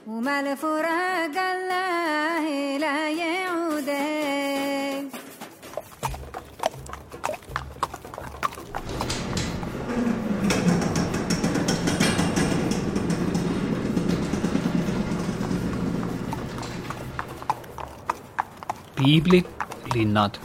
وما لفراق الله لا يعودي. Piiblilinnad.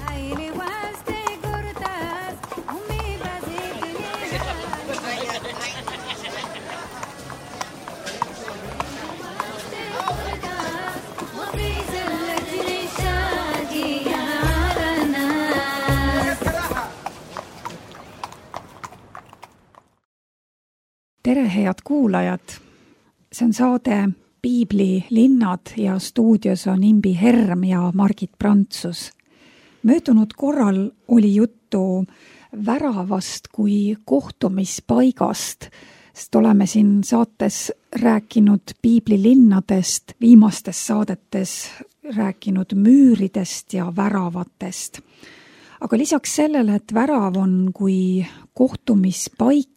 Tere, head kuulajad! See on saade Piiblilinnad ja stuudios on Imbi Herm ja Margit Prantsus. Möödunud korral oli juttu väravast kui kohtumispaigast, sest oleme siin saates rääkinud piiblilinnadest, viimastes saadetes rääkinud müüridest ja väravatest. Aga lisaks sellele, et värav on kui kohtumispaik,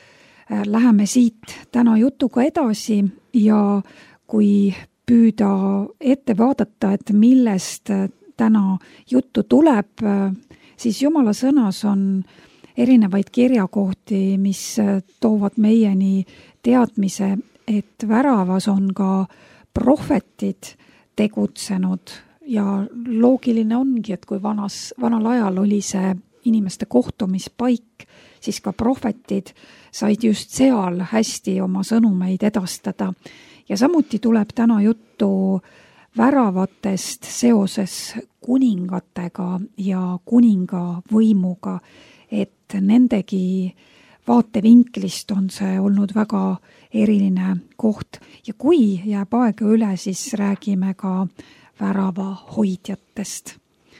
läheme siit täna jutuga edasi ja kui püüda ette vaadata, et millest täna juttu tuleb, siis Jumala sõnas on erinevaid kirjakohti, mis toovad meieni teadmise, et väravas on ka prohvetid tegutsenud ja loogiline ongi, et kui vanal ajal oli see inimeste kohtumispaik, siis ka prohvetid said just seal hästi oma sõnumeid edastada. Ja samuti tuleb täna juttu väravatest seoses kuningatega ja kuninga võimuga, et nendegi vaatevinklist on see olnud väga eriline koht. Ja kui jääb aega üle, siis räägime ka värava hoidjatest.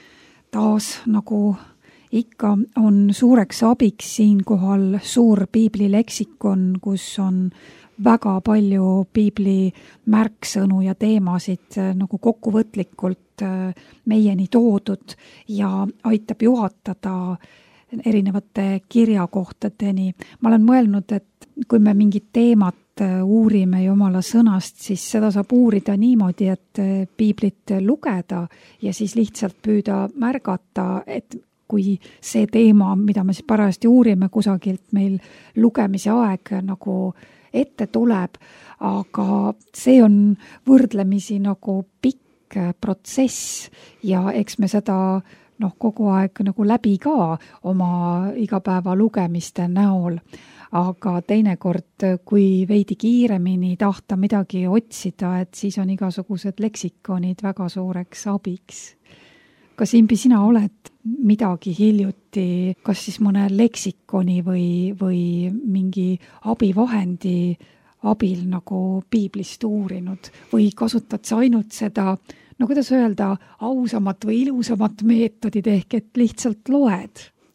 Taas nagu ikka on suureks abiks siinkohal suur piiblileksikon, kus on väga palju piibli märksõnu ja teemasid nagu kokkuvõtlikult meieni toodud ja aitab juhatada erinevate kirjakohtadeni. Ma olen mõelnud, et kui me mingit teemat uurime Jumala sõnast, siis seda saab uurida niimoodi, et piiblit lugeda ja siis lihtsalt püüda märgata, et kui see teema, mida me siis parajasti uurime kusagilt, meil lugemise aeg nagu ette tuleb, aga see on võrdlemisi nagu pikk protsess ja eks me seda kogu aeg nagu läbi ka oma igapäeva lugemiste näol. Aga teinekord, kui veidi kiiremini tahta midagi otsida, et siis on igasugused leksikonid väga suureks abiks. Kas Imbi, sina oled midagi hiljuti, kas siis mõne leksikoni või mingi abivahendi abil nagu piiblist uurinud või kasutad sa ainult seda, kuidas öelda, ausamat või ilusamat meetodit ehk et lihtsalt loed?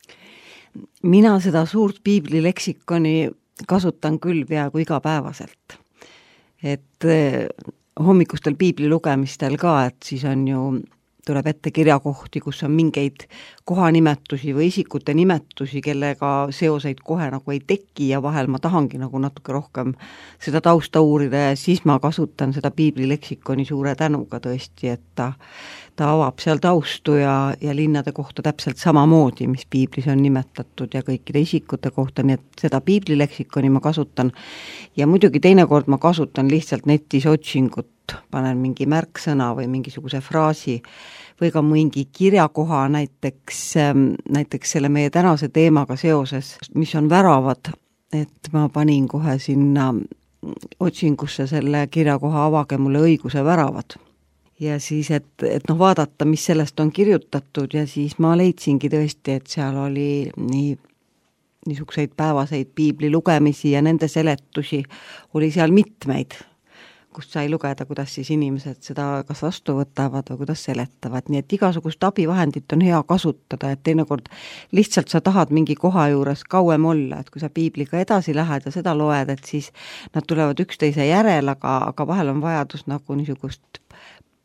Mina seda suurt piiblileksikoni kasutan küll peaaegu igapäevaselt. Et hommikustel piibli lugemistel ka, et siis on ju tuleb ette kirjakohti, kus on mingeid kohanimetusi või isikute nimetusi, kellega seoseid kohe nagu ei teki ja vahel ma tahangi nagu natuke rohkem seda tausta uurida ja siis ma kasutan seda piiblileksikoni suure tänuga tõesti, et ta avab seal taustu ja linnade kohta täpselt samamoodi, mis piiblis on nimetatud ja kõikide isikute kohta, nii et seda piiblileksikoni ma kasutan ja muidugi teinekord ma kasutan lihtsalt netis otsingut, panen mingi märksõna või mingisuguse fraasi või ka mingi kirjakoha näiteks selle meie tänase teemaga seoses, mis on väravad, et ma panin kohe sinna otsingusse selle kirjakoha avage mulle õiguse väravad. Ja siis, et vaadata, mis sellest on kirjutatud ja siis ma leidsingi tõesti, et seal oli niisuguseid päevaseid piibli lugemisi ja nende seletusi oli seal mitmeid, kust sai lugeda, kuidas siis inimesed seda kas vastu võtavad või kuidas seletavad. Nii et igasugust abivahendit on hea kasutada, et teinekord lihtsalt sa tahad mingi koha juures kauem olla, et kui sa piibliga edasi lähed ja seda loed, et siis nad tulevad üksteise järel, aga vahel on vajadus nagu niisugust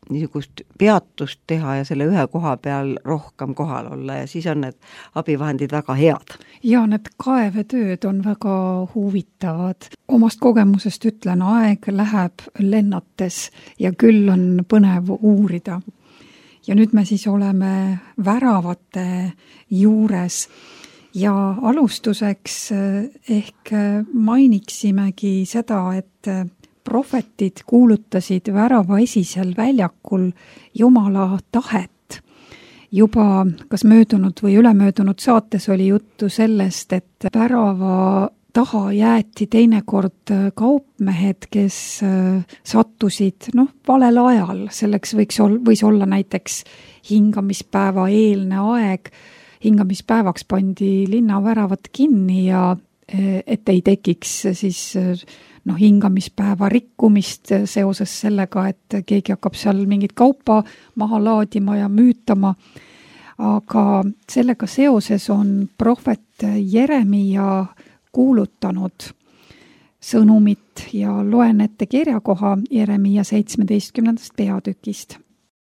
niisugust peatust teha ja selle ühe koha peal rohkem kohal olla ja siis on need abivahendid väga head. Ja need kaevetööd on väga huvitavad. Omast kogemusest ütlen, aeg läheb lennates ja küll on põnev uurida. Ja nüüd me siis oleme väravate juures ja alustuseks ehk mainiksimegi seda, et prohvetid kuulutasid värava esisel väljakul Jumala tahet. Juba kas möödunud või ülemöödunud saates oli juttu sellest, et värava taha jäeti teinekord kaupmehed, kes sattusid valel ajal. Selleks võis olla näiteks hingamispäeva eelne aeg. Hingamispäevaks pandi linnaväravad kinni ja et ei tekiks siis hingamispäeva rikkumist seoses sellega, et keegi hakkab seal mingit kaupa maha laadima ja müütama. Aga sellega seoses on prohvet Jeremia kuulutanud sõnumit ja loen ette kirjakoha Jeremia 17. peatükist.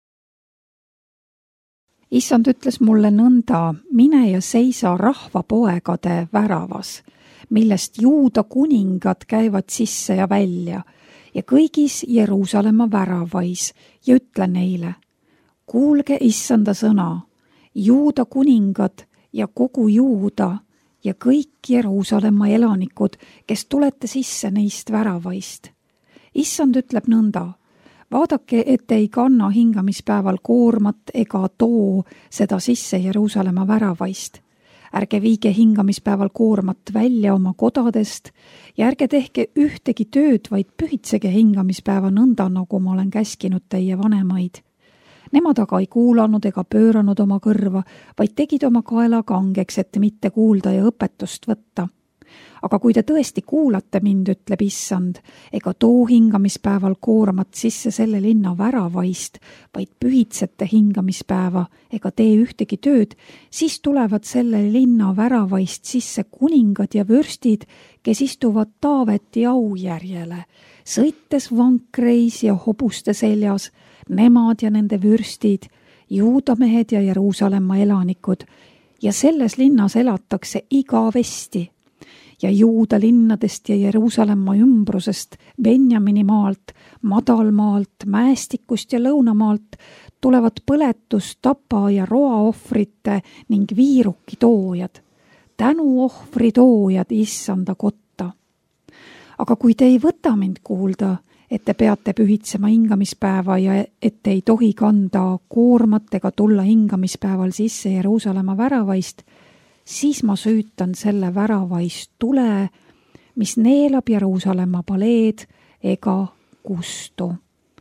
Issand ütles mulle nõnda, mine ja seisa rahvapoegade väravas, millest Juuda kuningad käivad sisse ja välja ja kõigis Jeruusalemma väravais ja ütle neile, kuulge Issanda sõna, Juuda kuningad ja kogu Juuda ja kõik Jeruusalemma elanikud, kes tulete sisse neist väravaist. Issand ütleb nõnda, vaadake, et ei kanna hingamispäeval koormat ega too seda sisse Jeruusalemma väravaist. Ärge viige hingamispäeval koormat välja oma kodadest ja ärge tehke ühtegi tööd, vaid pühitsege hingamispäeva nõnda, nagu ma olen käskinud teie vanemaid. Nemad aga ei kuulanud ega pööranud oma kõrva, vaid tegid oma kaela kangeks, et mitte kuulda ja õpetust võtta. Aga kui te tõesti kuulate mind, ütleb Issand, ega too hingamispäeval koormat sisse selle linna väravaist, vaid pühitsete hingamispäeva ega tee ühtegi tööd, siis tulevad selle linna väravaist sisse kuningad ja vürstid, kes istuvad Taaveti aujärjele, sõites vankreis ja hobuste seljas, nemad ja nende vürstid, Juuda mehed ja Jeruusalemma elanikud, ja selles linnas elatakse igavesti. Ja Juuda linnadest ja Jeruusalemma ümbrusest, Benjamini maalt, madalmaalt, mäestikust ja lõunamaalt tulevad põletus, tapa ja roaohvrite ning viiruki toojad, tänuohvri toojad Issanda kotta. Aga kui te ei võta mind kuulda, et te peate pühitsema hingamispäeva ja et ei tohi kanda koormat ega tulla hingamispäeval sisse Jeruusalemma väravaist, siis ma süütan selle väravaist tule, mis neelab Jeruusalemma paleed ega kustu.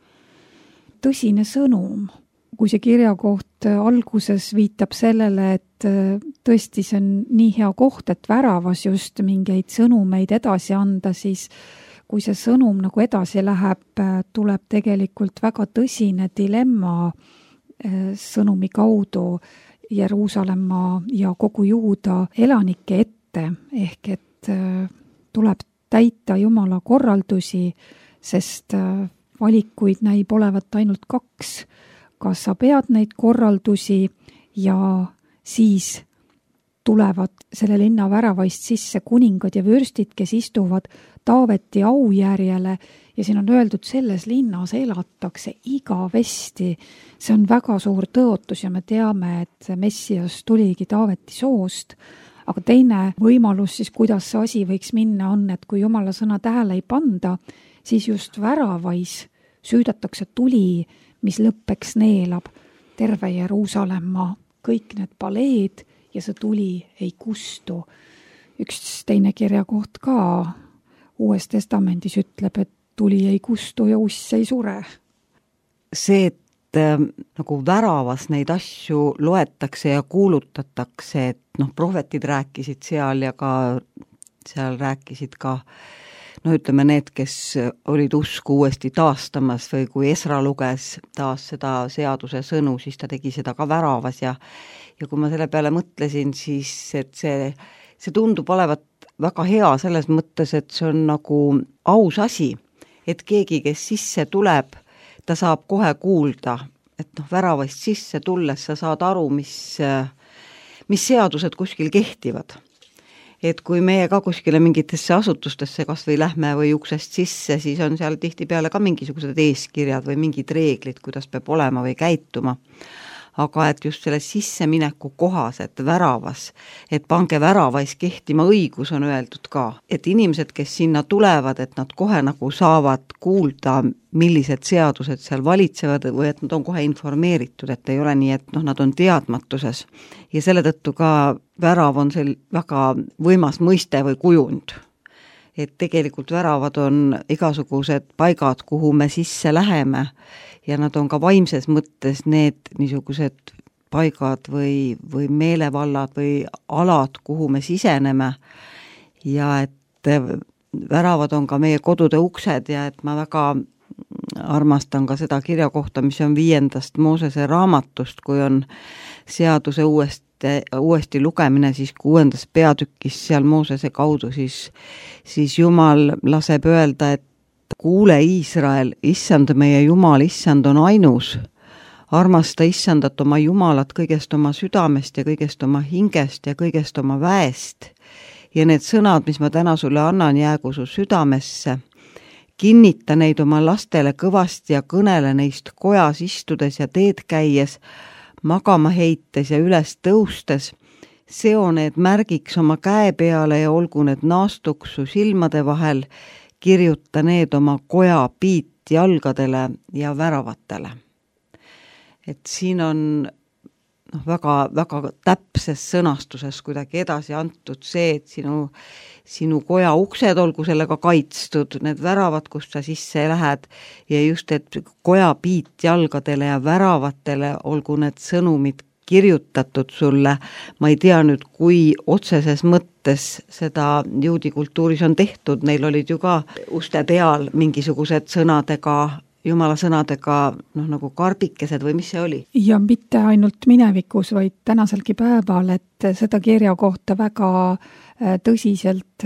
Tõsine sõnum, kui see kirjakoht alguses viitab sellele, et tõesti see on nii hea koht, et väravas just mingeid sõnumeid edasi anda, siis kui see sõnum nagu edasi läheb, tuleb tegelikult väga tõsine dilemma sõnumi kaudu Jeruusalemma ja kogu Juuda elanike ette, ehk et tuleb täita Jumala korraldusi, sest valikuid näib olevat ainult 2. Kas sa pead neid korraldusi ja siis tulevad selle linna väravaist sisse kuningad ja vürstid, kes istuvad Taaveti aujärjele ja siin on öeldud, selles linnas elatakse igavesti. See on väga suur tõotus ja me teame, et Messias tuligi Taaveti soost. Aga teine võimalus siis, kuidas see asi võiks minna, on, et kui Jumala sõna tähele ei panda, siis just väravais süüdatakse tuli, mis lõppeks neelab terve Jeruusalemma, kõik need paleed ja see tuli ei kustu. Üks teine kirjakoht ka Uues Testamendis ütleb, et tuli ei kustu ja uss ei sure. See, et nagu väravas neid asju loetakse ja kuulutatakse, et prohvetid rääkisid seal ja ka seal rääkisid ka ütleme need, kes olid usku uuesti taastamas või kui Esra luges taas seda seaduse sõnu, siis ta tegi seda ka väravas ja kui ma selle peale mõtlesin, siis et see tundub olevat väga hea selles mõttes, et see on nagu aus asi, et keegi, kes sisse tuleb, ta saab kohe kuulda, et väravast sisse tulles sa saad aru, mis seadused kuskil kehtivad. Et kui meie ka kuskile mingitesse asutustesse kas või lähme või uksest sisse, siis on seal tihtipeale ka mingisugused eeskirjad või mingid reeglid, kuidas peab olema või käituma. Aga et just selle sissemineku kohas, et väravas, et pange väravais kehtima õigus, on öeldud ka. Et inimesed, kes sinna tulevad, et nad kohe nagu saavad kuulda, millised seadused seal valitsevad või et nad on kohe informeeritud, et ei ole nii, et nad on teadmatuses. Ja selle tõttu ka värav on sel väga võimas mõiste või kujund. Et tegelikult väravad on igasugused paigad, kuhu me sisse läheme ja nad on ka vaimses mõttes need niisugused paigad või meelevallad või alad, kuhu me siseneme ja et väravad on ka meie kodude uksed ja et ma väga armastan ka seda kirjakohta, mis on 5. Moosese raamatust, kui on seaduse uuesti lugemine, siis 6. peatükis seal Moosese kaudu, siis Jumal laseb öelda, et kuule Iisrael, issand meie Jumal, issand on ainus, armasta issandat oma Jumalat kõigest oma südamest ja kõigest oma hingest ja kõigest oma väest. Ja need sõnad, mis ma täna sulle annan, jäägu su südamesse, kinnita neid oma lastele kõvasti ja kõnele neist kojas istudes ja teed käies, magama heites ja üles tõustes, seo need märgiks oma käe peale ja olgu need naastuks su silmade vahel, kirjuta need oma koja piitjalgadele ja väravatele. Et siin on väga, väga täpses sõnastuses kuidagi edasi antud see, et sinu koja uksed olgu sellega kaitstud, need väravad, kust sa sisse lähed ja just, et koja piitjalgadele ja väravatele olgu need sõnumid kirjutatud sulle. Ma ei tea nüüd, kui otseses mõttes seda juudi kultuuris on tehtud, neil olid ju ka uste peal mingisugused sõnadega, Jumala sõnadega nagu karbikesed või mis see oli? Ja mitte ainult minevikus, vaid tänaselgi päeval, et seda kirja kohta väga tõsiselt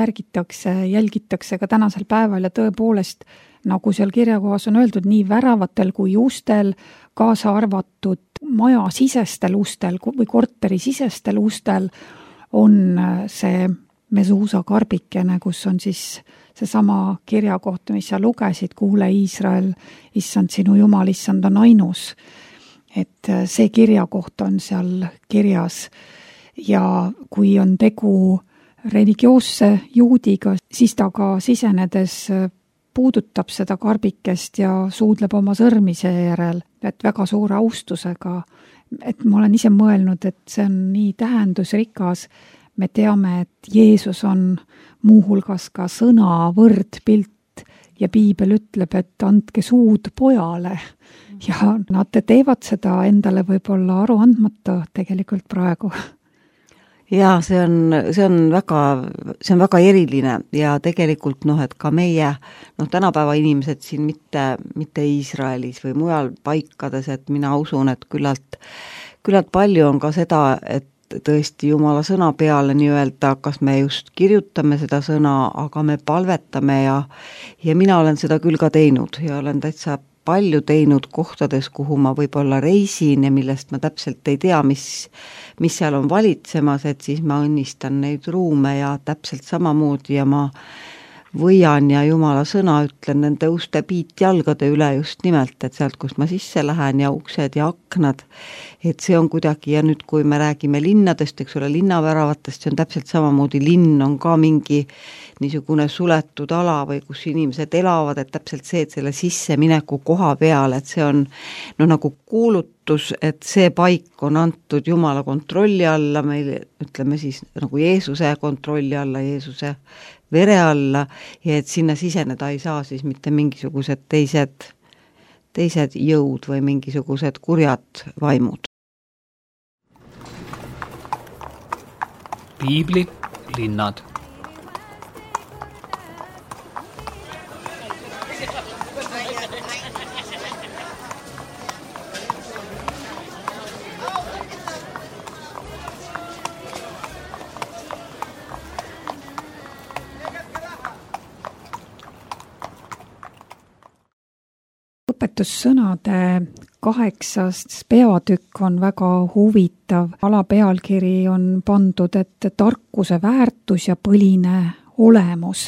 jälgitakse ka tänasel päeval ja tõepoolest, nagu seal kirjakohas on öeldud, nii väravatel kui ustel, kaasa arvatud maja sisestel ustel või korteri sisestel ustel on see mesuusa karbikene, kus on siis seesama kirja kohta, mis sa lugesid, kuule Iisrael, issand sinu Jumal, issand on ainus. Et see kirja koht on seal kirjas ja kui on tegu religioosse juudiga, siis ta ka sisenedes puudutab seda karbikest ja suudleb oma sõrmi seejärel, et väga suure austusega. Et ma olen ise mõelnud, et see on nii tähendusrikas. Me teame, et Jeesus on muuhulgas ka sõna võrdpilt ja piibel ütleb, et andke suud pojale. Ja nad teevad seda endale võib-olla aru andmata tegelikult praegu. Ja see on väga eriline ja tegelikult et ka meie tänapäeva inimesed siin mitte Iisraelis või mujal paikades, et mina usun, et küllalt palju on ka seda, et tõesti Jumala sõna peale nii-öelda, kas me just kirjutame seda sõna, aga me palvetame ja mina olen seda küll ka teinud ja olen täitsa palju teinud kohtades, kuhu ma võib-olla reisin ja millest ma täpselt ei tea, mis seal on valitsemas, et siis ma õnnistan neid ruume ja täpselt samamoodi ja ma võian ja Jumala sõna ütlen nende uste piitjalgade üle just nimelt, et sealt, kust ma sisse lähen ja uksed ja aknad, et see on kuidagi ja nüüd, kui me räägime linnadest, eks ole, linnaväravatest, see on täpselt samamoodi, linn on ka mingi niisugune suletud ala või kus inimesed elavad, et täpselt see, et selle sissemineku koha peal, et see on nagu kuulutus, et see paik on antud Jumala kontrolli alla, meil ütleme siis nagu Jeesuse kontrolli alla, Jeesuse vere alla ja et sinna siseneda ei saa siis mitte mingisugused teised jõud või mingisugused kurjad vaimud. Piibli linnad. õpetussõnade 8. peatükk on väga huvitav. Alapealkiri on pandud, et tarkuse väärtus ja põline olemus.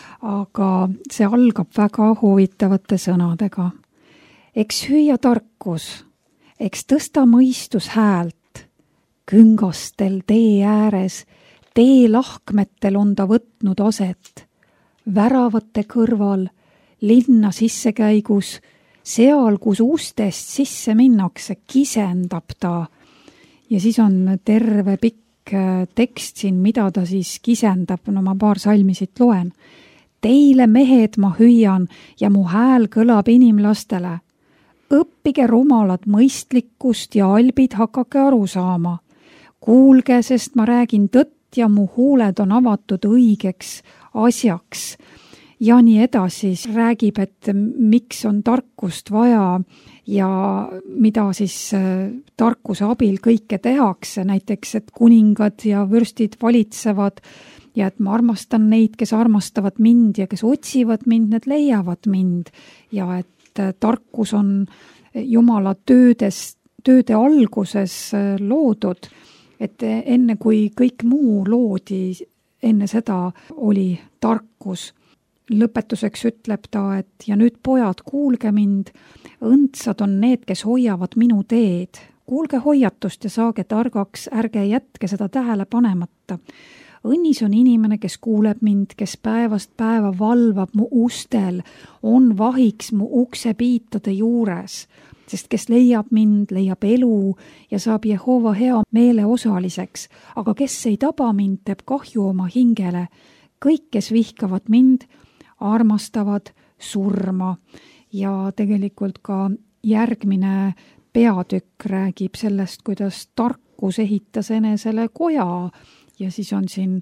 Aga see algab väga huvitavate sõnadega. Eks hüüa tarkus, eks tõsta mõistus häält. Küngastel tee ääres, tee lahkmetel on ta võtnud aset. Väravate kõrval, linna sissekäigus, seal, kus ustest sisse minnakse, kisendab ta. Ja siis on terve pikk tekst siin, mida ta siis kisendab. No ma paar salmi siit loen. Teile mehed ma hüüan ja mu hääl kõlab inimlastele. Õppige rumalad mõistlikkust ja albid hakake aru saama. Kuulge, sest ma räägin tõtt ja mu huuled on avatud õigeks asjaks. Ja nii edasi räägib, et miks on tarkust vaja ja mida siis tarkuse abil kõike tehakse. Näiteks, et kuningad ja vürstid valitsevad ja et ma armastan neid, kes armastavad mind ja kes otsivad mind, need leiavad mind. Ja et tarkus on Jumala tööde alguses loodud, et enne kui kõik muu loodi, enne seda oli tarkus. Lõpetuseks ütleb ta, et ja nüüd pojad, kuulge mind, õndsad on need, kes hoiavad minu teed. Kuulge hoiatust ja saage targaks, ärge jätke seda tähele panemata. Õnnis on inimene, kes kuuleb mind, kes päevast päeva valvab mu ustel, on vahiks mu uksepiitade juures, sest kes leiab mind, leiab elu ja saab Jehova hea meele osaliseks, aga kes ei taba mind, teeb kahju oma hingele. Kõik, kes vihkavad mind, armastavad surma. Ja tegelikult ka järgmine peatükk räägib sellest, kuidas tarkus ehitas enesele koja ja siis on siin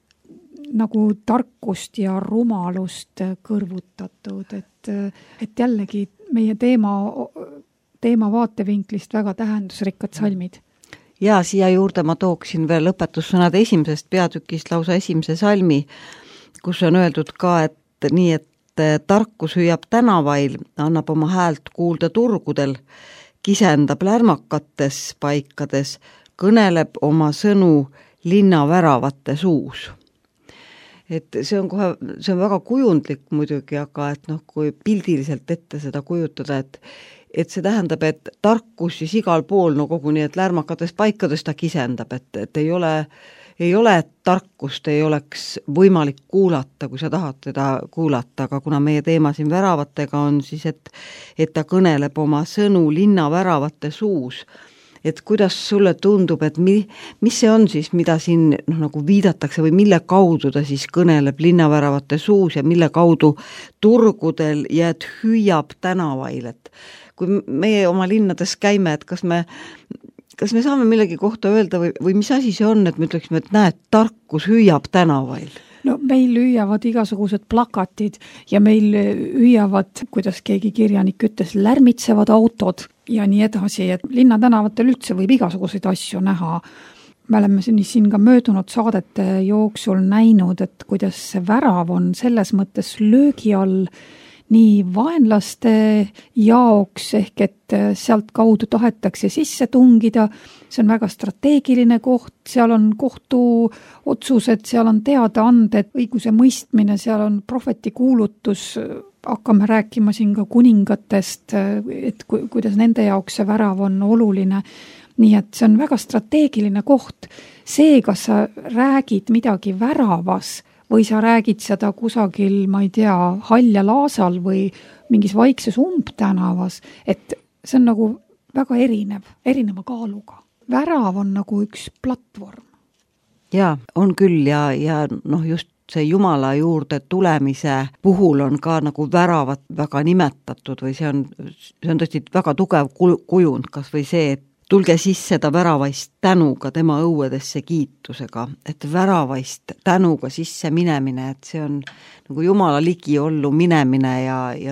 nagu tarkust ja rumalust kõrvutatud, et jällegi meie teema vaatevinklist väga tähendusrikkad salmid. Ja siia juurde ma tooksin veel lõpetussõnade 1. peatükist lausa 1. salmi, kus on öeldud ka, et nii, et tarkus hüüab tänavail, annab oma häält kuulda turgudel, kisendab lärmakates paikades, kõneleb oma sõnu linna väravate suus. Et see on väga kujundlik muidugi, aga et kui pildiliselt ette seda kujutada, et see tähendab, et tarkus siis igal pool, koguni, et lärmakates paikades ta kisendab, et ei ole tarkust, ei oleks võimalik kuulata, kui sa tahad teda kuulata, aga kuna meie teema siin väravatega on siis, et ta kõneleb oma sõnu linna väravate suus, et kuidas sulle tundub, et mis see on siis, mida siin nagu viidatakse või mille kaudu ta siis kõneleb linnaväravate suus ja mille kaudu turgudel ja et hüüab tänavail, et kui meie oma linnades käime, et kas me saame millegi kohta öelda või mis asi see on, et me ütleksime, et näed, tarkus hüüab tänavail? No meil hüüavad igasugused plakatid ja meil hüüavad, kuidas keegi kirjanik ütles, lärmitsevad autod ja nii edasi, et linnatänavatel üldse võib igasuguseid asju näha. Me oleme siin ka möödunud saadete jooksul näinud, et kuidas see värav on selles mõttes löögi all nii vaenlaste jaoks, ehk et sealt kaudu tahetakse sisse tungida. See on väga strateegiline koht, seal on kohtuotsused, seal on teadaanded, õiguse mõistmine, seal on prohvetikuulutus, hakkame rääkima siin ka kuningatest, et kuidas nende jaoks see värav on oluline. Nii et see on väga strateegiline koht. See, kas sa räägid midagi väravas, või sa räägid seda kusagil, ma ei tea, Halja laasal või mingis vaikses umbtänavas, et see on nagu väga erineva kaaluga. Värav on nagu üks platvorm. Jaa, on küll ja just see Jumala juurde tulemise puhul on ka nagu väravat väga nimetatud või see on tõesti väga tugev kujund, kas või see, et tulge sisse ta väravaist tänuga tema õuedesse kiitusega, et väravaist tänuga sisse minemine, et see on nagu Jumala ligiollu minemine ja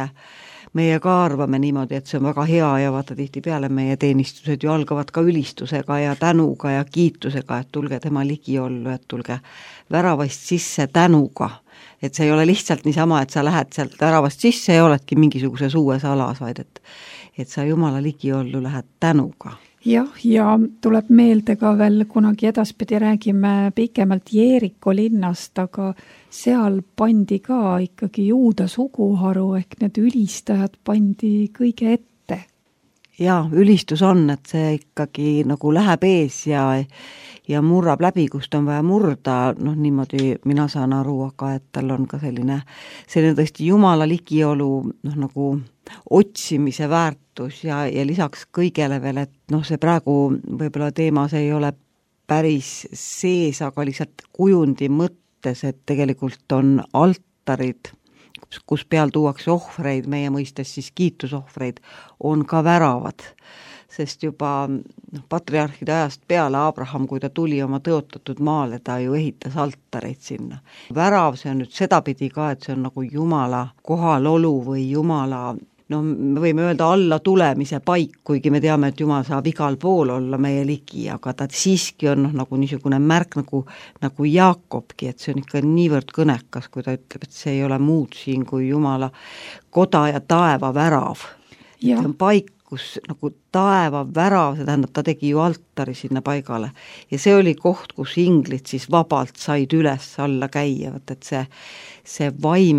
meie ka arvame niimoodi, et see on väga hea ja vaata tihtipeale meie teenistused ju algavad ka ülistusega ja tänuga ja kiitusega, et tulge tema ligiollu, et tulge väravaist sisse tänuga, et see ei ole lihtsalt niisama, et sa lähed sealt väravast sisse ja oledki mingisuguses uues alas, vaid et sa Jumala ligiollu lähed tänuga. Jah, ja tuleb meelde ka veel, kunagi edaspidi räägime pikemalt Jeeriko linnast, aga seal pandi ka ikkagi juuda suguharu ehk need ülistajad pandi kõige ette. Jaa, ülistus on, et see ikkagi nagu läheb ees ja murrab läbi, kust on vaja murda, niimoodi mina saan aru, aga et tal on ka selline tõesti Jumala ligiolu nagu otsimise väärtus ja lisaks kõigele veel, et see praegu võib-olla teemas ei ole päris sees, aga lihtsalt kujundi mõttes, et tegelikult on altarid, kus peal tuuakse ohvreid, meie mõistes siis kiitusohvreid, on ka väravad. Sest juba patriarhide ajast peale Abraham, kui ta tuli oma tõotatud maale, ta ju ehitas altareid sinna. Värav, see on nüüd sedapidi ka, et see on nagu Jumala kohalolu või Jumala, me võime öelda alla tulemise paik, kuigi me teame, et Jumal saab igal pool olla meie ligi, aga ta siiski on nagu niisugune märk nagu Jaakobki, et see on ikka niivõrd kõnekas, kui ta ütleb, et see ei ole muud siin kui Jumala koda ja taeva värav. See on paik, kus nagu taeva värav, see tähendab, ta tegi ju altari sinna paigale ja see oli koht, kus inglid siis vabalt said üles alla käia, et see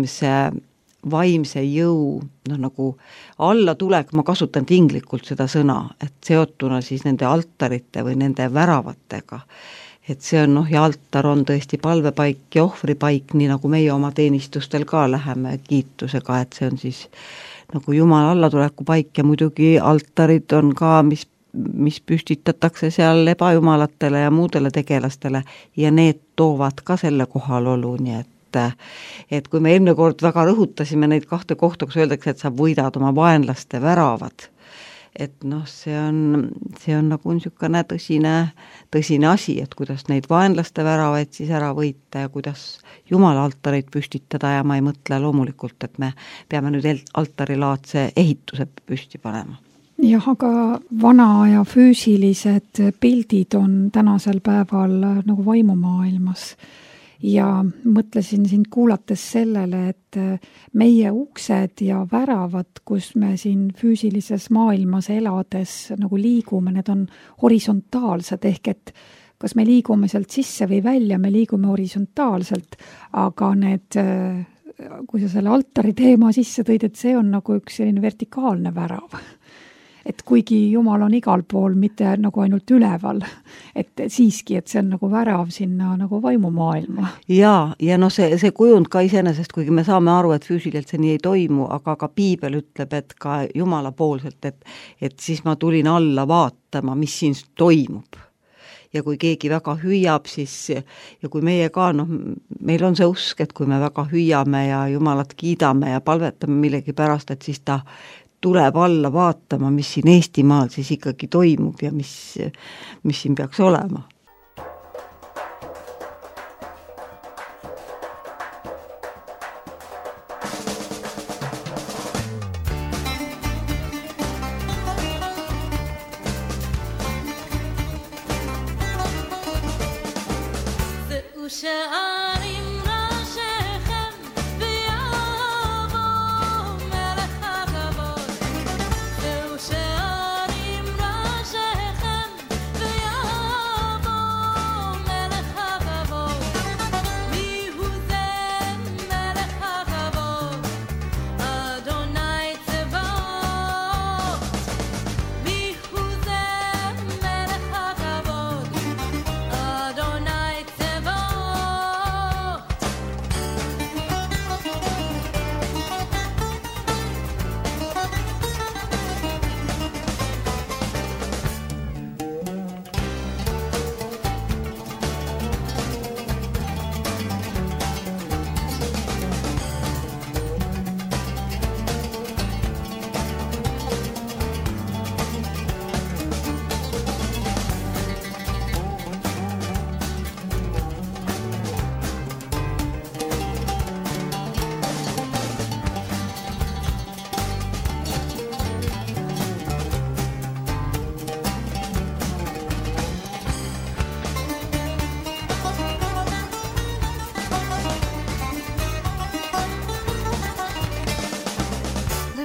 vaimse jõu, nagu alla tulek, ma kasutan tinglikult seda sõna, et seotuna siis nende altarite või nende väravatega, et see on ja altar on tõesti palvepaik ja ohvripaik, nii nagu meie oma teenistustel ka läheme kiitusega, et see on siis nagu Jumala allatuleku paik ja muidugi altarid on ka, mis püstitatakse seal ebajumalatele ja muudele tegelastele ja need toovad ka selle kohalolu, nii et kui me eelmine kord väga rõhutasime neid kahte kohta, kus öeldakse, et sa võidad oma vaenlaste väravad, et see on nagu niisugune tõsine asi, et kuidas neid vaenlaste väravaid siis ära võita ja kuidas Jumala altareid püstitada ja ma ei mõtle loomulikult, et me peame nüüd altarilaadse ehituse püsti panema. Jah, aga vana aja füüsilised pildid on tänasel päeval nagu vaimumaailmas. Ja mõtlesin sind kuulates sellele, et meie uksed ja väravad, kus me siin füüsilises maailmas elades nagu liigume, need on horisontaalsed, ehk et kas me liigume sealt sisse või välja, me liigume horisontaalselt, aga need, kui sa selle altari teema sisse tõid, et see on nagu üks selline vertikaalne värav. Et kuigi Jumal on igal pool, mitte nagu ainult üleval, et siiski, et see on nagu värav sinna nagu vaimumaailma. Ja see kujund ka iseenesest, kuigi me saame aru, et füüsiliselt see nii ei toimu, aga ka Piibel ütleb, et ka Jumala poolselt, et siis ma tulin alla vaatama, mis siin toimub. Ja kui keegi väga hüüab, siis ja kui meie ka, meil on see usk, et kui me väga hüüame ja Jumalat kiidame ja palvetame millegi pärast, et siis ta tuleb alla vaatama, mis siin Eestimaal siis ikkagi toimub ja mis siin peaks olema.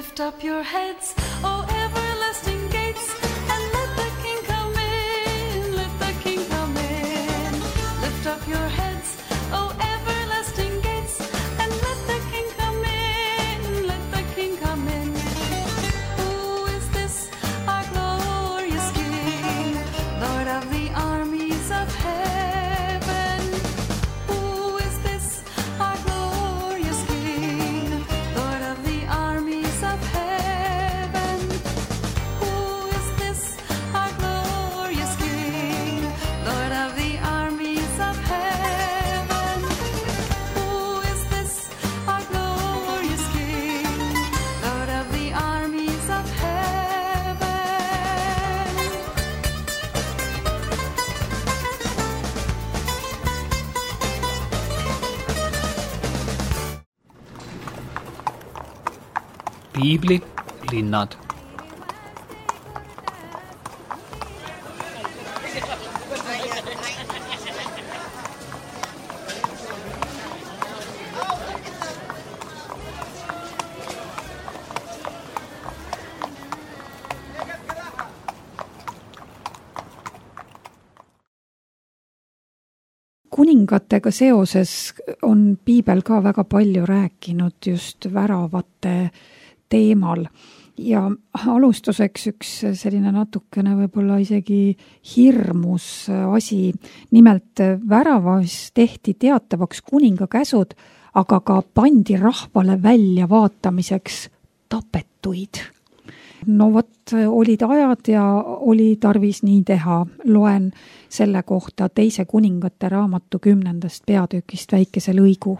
Lift up your heads, O everlasting gates, and let the King come in, let the King come in. Lift up your heads, O everlasting gates, and let the King come in, let the King come in. Who is this, our glorious King, Lord of the armies of heaven? Who is this, our glorious King, Lord of the armies of heaven? Who is this, our glorious King, Lord of the armies of heaven? Who is this, our glorious King, Lord of the armies of heaven? Piiblilinnad. Kuningatega seoses on piibel ka väga palju rääkinud just väravate teemal ja alustuseks üks selline natukene võib-olla isegi hirmus asi. Nimelt väravas tehti teatavaks kuninga käsud, aga ka pandi rahvale välja vaatamiseks tapetuid. No vot, olid ajad ja oli tarvis nii teha. Loen selle kohta Teise kuningate raamatu 10. peatükist väikese lõigu.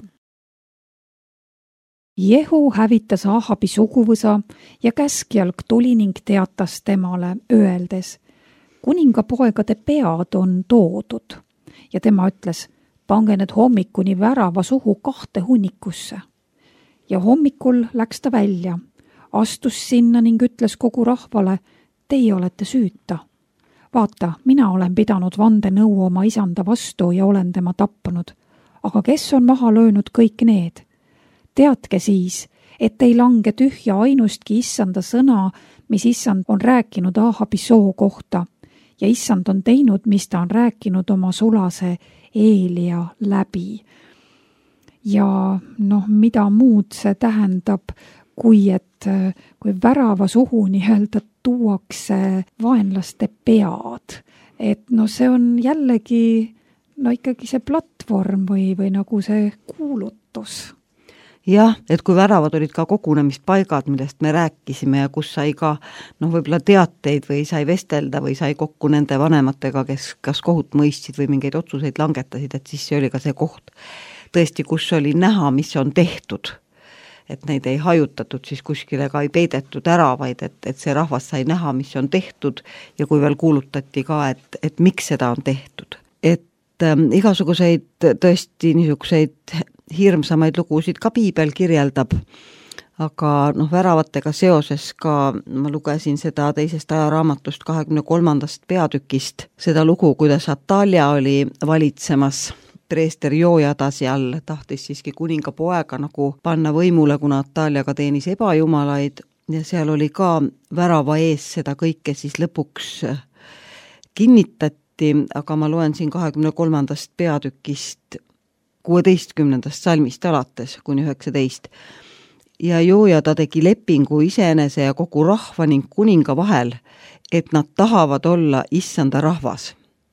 Jehu hävitas Ahabi suguvõsa ja käskjalg tuli ning teatas temale, öeldes, kuningapoegade pead on toodud. Ja tema ütles, pange need hommikuni värava suhu 2 hunnikusse. Ja hommikul läks ta välja, astus sinna ning ütles kogu rahvale, teie olete süüta. Vaata, mina olen pidanud vandenõu oma isanda vastu ja olen tema tapanud. Aga kes on maha löönud kõik need? Teadke siis, et ei lange tühja ainustki issanda sõna, mis issand on rääkinud Ahabi soo kohta. Ja issand on teinud, mis ta on rääkinud oma sulase Eelia läbi. Ja mida muud see tähendab, kui värava suhu nii-öelda tuuakse vaenlaste pead. Et see on jällegi ikkagi see platvorm või nagu see kuulutus. Jah, et kui väravad olid ka kogunemispaigad, millest me rääkisime ja kus sai ka võib-olla teateid või sai vestelda või sai kokku nende vanematega, kes kas kohut mõistsid või mingeid otsuseid langetasid, et siis see oli ka see koht tõesti, kus oli näha, mis on tehtud. Et neid ei hajutatud siis kuskile ka ei peidetud ära, vaid et see rahvas sai näha, mis on tehtud ja kui veel kuulutati ka, et miks seda on tehtud. Et igasuguseid tõesti niisuguseid hirmsamaid lugusid ka piibel kirjeldab, aga väravatega seoses ka ma lugesin seda Teisest ajaraamatust 23. peatükist, seda lugu, kuidas Atalja oli valitsemas. Preester Joojada seal tahtis siiski kuninga poega nagu panna võimule, kuna Ataljaga teenis ebajumalaid ja seal oli ka värava ees seda kõike siis lõpuks kinnitati, aga ma loen siin 23. peatükist 16. salmist alates kuni 19. Ja Joojada tegi lepingu iseenese ja kogu rahva ning kuninga vahel, et nad tahavad olla issanda rahvas.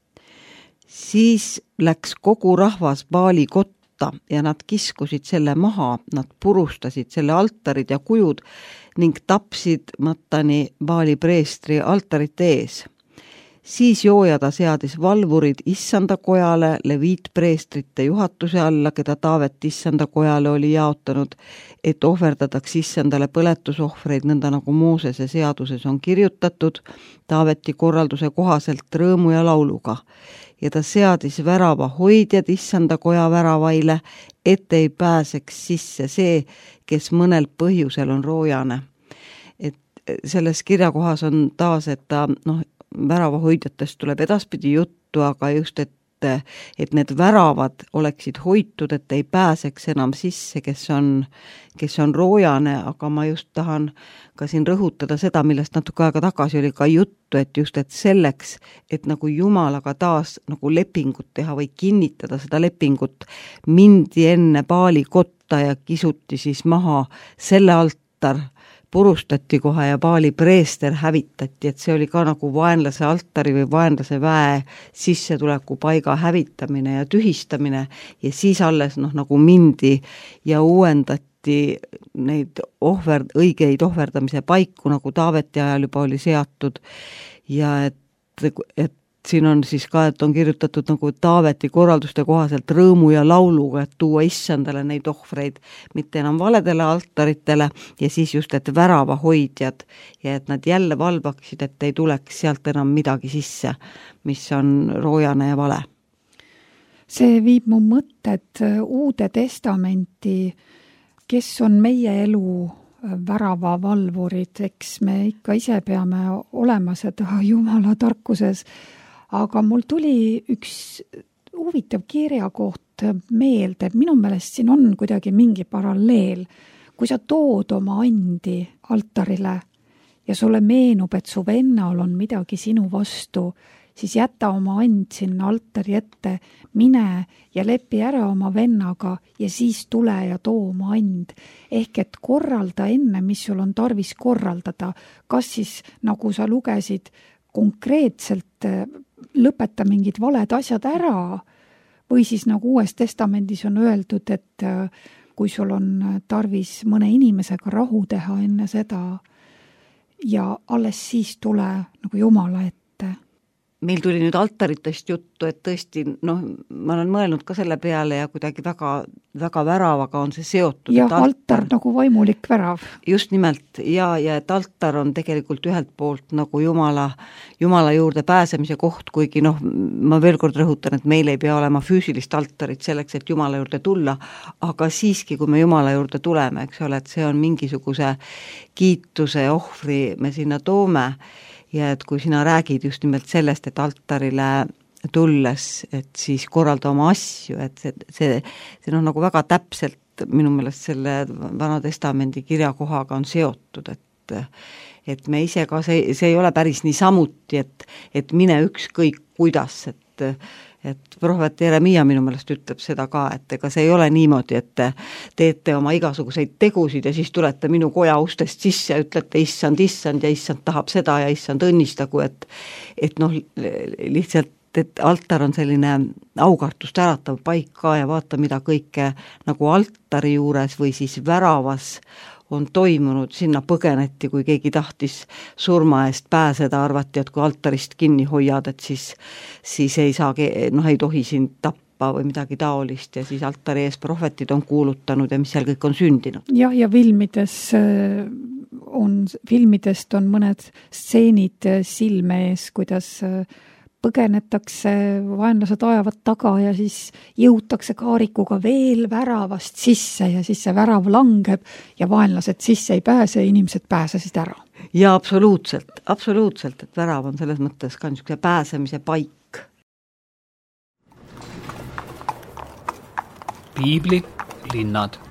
Siis läks kogu rahvas Baali kotta ja nad kiskusid selle maha, nad purustasid selle altarid ja kujud ning tapsid Matani Baali preestri altarite ees. Siis Joojada seadis valvurid issanda kojale leviitpreestrite juhatuse alla, keda Taavet issanda kojale oli jaotanud, et ohverdadaks issandale põletusohvreid, nõnda nagu Moosese seaduses on kirjutatud, Taaveti korralduse kohaselt rõõmu ja lauluga. Ja ta seadis värava hoidjad issanda koja väravaile, et ei pääseks sisse see, kes mõnel põhjusel on roojane. Et selles kirjakohas on taas, et ta väravahoidjatest tuleb edaspidi juttu, aga just, et et need väravad oleksid hoitud, et ei pääseks enam sisse, kes on roojane, aga ma just tahan ka siin rõhutada seda, millest natuke aega tagasi oli ka juttu, et just, et selleks, et nagu Jumalaga taas nagu lepingut teha või kinnitada seda lepingut, mindi enne paali kotta ja kisuti siis maha selle altar, purustati kohe ja paali preester hävitati, et see oli ka nagu vaenlase altari või vaenlase väe sissetuleku paiga hävitamine ja tühistamine ja siis alles nagu mindi ja uuendati neid õigeid ohverdamise paiku, nagu Taaveti ajal juba oli seatud ja et siin on siis ka, et on kirjutatud nagu Taaveti korralduste kohaselt rõõmu ja lauluga, et tuua issandale neid ohvreid, mitte enam valedele altaritele ja siis just, et värava hoidjad ja et nad jälle valvaksid, et ei tuleks sealt enam midagi sisse, mis on roojane ja vale. See viib mu mõtted Uude Testamenti, kes on meie elu väravavalvurid, eks me ikka ise peame olema seda Jumala tarkuses, aga mul tuli üks huvitav kirjakoht meelde, minu meelest siin on kuidagi mingi paralleel. Kui sa tood oma andi altarile ja sulle meenub, et su vennal on midagi sinu vastu, siis jäta oma and sinna altari ette, mine ja lepi ära oma vennaga ja siis tule ja too oma and. Ehk et korralda enne, mis sul on tarvis korraldada. Kas siis, nagu sa lugesid, konkreetselt lõpeta mingid valed asjad ära või siis nagu Uues Testamendis on öeldud, et kui sul on tarvis mõne inimesega rahu teha enne seda ja alles siis tule nagu Jumala ette. Meil tuli nüüd altaritest juttu, et tõesti, ma olen mõelnud ka selle peale ja kuidagi väga, väga väravaga on see seotud. Ja altar nagu vaimulik värav. Just nimelt ja et altar on tegelikult ühelt poolt nagu Jumala juurde pääsemise koht, kuigi ma veel kord rõhutan, et meil ei pea olema füüsilist altarit selleks, et Jumala juurde tulla, aga siiski, kui me Jumala juurde tuleme, eks ole, et see on mingisuguse kiituse ohvri me sinna toome. Ja et kui sina räägid just nimelt sellest, et altarile tulles, et siis korralda oma asju, et see on nagu väga täpselt minu meelest selle Vana Testamendi kirjakohaga on seotud, et me ise ka, see ei ole päris nii samuti, et mine ükskõik kuidas, et prohvet Jeremia minu meelest ütleb seda ka, et ega see ei ole niimoodi, et teete oma igasuguseid tegusid ja siis tulete minu koja ustest sisse ja ütlete issand ja issand tahab seda ja issand õnnistagu, et lihtsalt, et altar on selline aukartust äratav paik ka ja vaata, mida kõike nagu altari juures või siis väravas on toimunud, sinna põgeneti, kui keegi tahtis surma eest pääseda, arvati, et kui altarist kinni hoiad, et siis ei saagi, ei tohi sind tappa või midagi taolist ja siis altari ees prohvetid on kuulutanud ja mis seal kõik on sündinud. Jah, ja filmidest on mõned stseenid silme ees, kuidas põgenetakse, vaenlased ajavad taga ja siis jõutakse kaarikuga veel väravast sisse ja siis see värav langeb ja vaenlased sisse ei pääse ja inimesed pääsesid ära. Ja absoluutselt, et värav on selles mõttes ka niisugune pääsemise paik. Piibli linnad.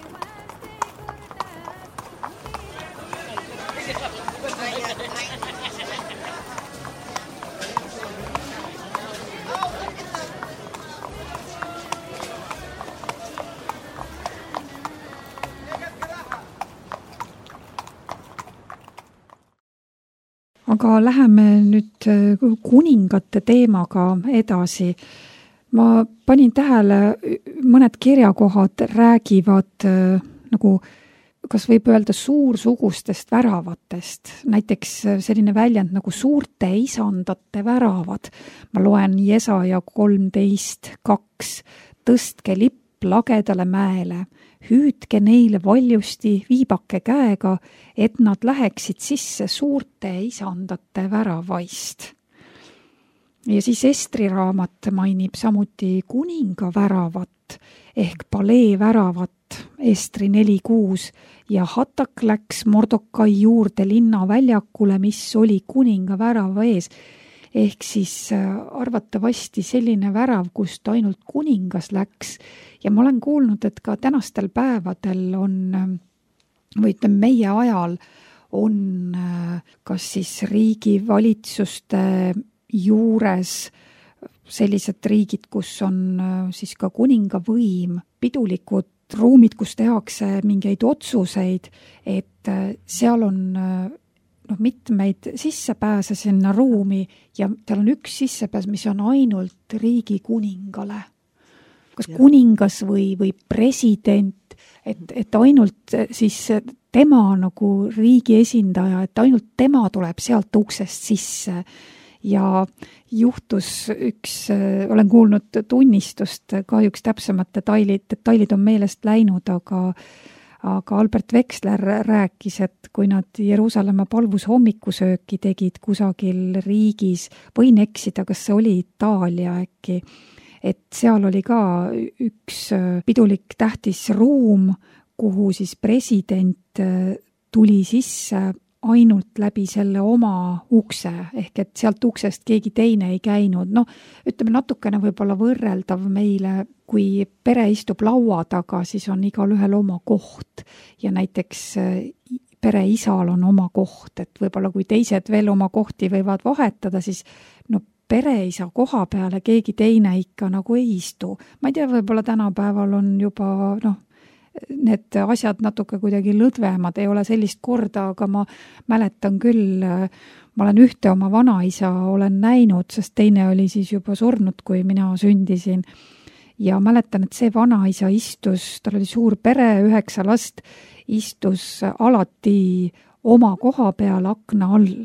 Aga läheme nüüd kuningate teemaga edasi. Ma panin tähele, mõned kirjakohad räägivad nagu, kas võib öelda suursugustest väravatest. Näiteks selline väljend nagu suurte isandate väravad. Ma loen Jesaja 13:2. Tõstke lipp lagedale mäele, hüüdke neile valjusti viibake käega, et nad läheksid sisse suurte isandate väravaist. Ja siis Estri raamat mainib samuti kuninga väravat ehk palee väravat, Estri 4:6 ja Hatak läks Mordokai juurde linnaväljakule, mis oli kuninga värava ees. ehk siis arvatavasti selline värav, kust ainult kuningas läks ja ma olen kuulnud, et ka tänastel päevadel on, või ütleme meie ajal on kas siis riigivalitsuste juures sellised riigid, kus on siis ka kuningavõim, pidulikud ruumid, kus tehakse mingeid otsuseid, et seal on mitmeid sissepääse sinna ruumi ja tal on üks sissepääs, mis on ainult riigi kuningale. Kas kuningas või president, et ainult siis tema nagu riigi esindaja, et ainult tema tuleb sealt uksest sisse. Ja juhtus üks, olen kuulnud tunnistust, kahjuks täpsemad detailid on meelest läinud, aga Albert Veksler rääkis, et kui nad Jeruusalemma palvus hommikusööki tegid kusagil riigis, võin eksida, kas see oli Itaalia äkki, et seal oli ka üks pidulik tähtis ruum, kuhu siis president tuli sisse ainult läbi selle oma ukse, ehk et sealt uksest keegi teine ei käinud. Ütleme natukene võib-olla võrreldav meile, kui pere istub laua taga, siis on igal ühel oma koht ja näiteks pere isal on oma koht, et võib-olla kui teised veel oma kohti võivad vahetada, siis pereisa koha peale keegi teine ikka nagu ei istu. Ma ei tea, võib-olla tänapäeval on juba need asjad natuke kuidagi lõdvemad, ei ole sellist korda, aga ma mäletan küll, ma olen ühte oma vanaisa olen näinud, sest teine oli siis juba surnud, kui mina sündisin. Ja mäletan, et see vanaisa istus, tal oli suur pere, 9 last, istus alati oma koha peal akna all.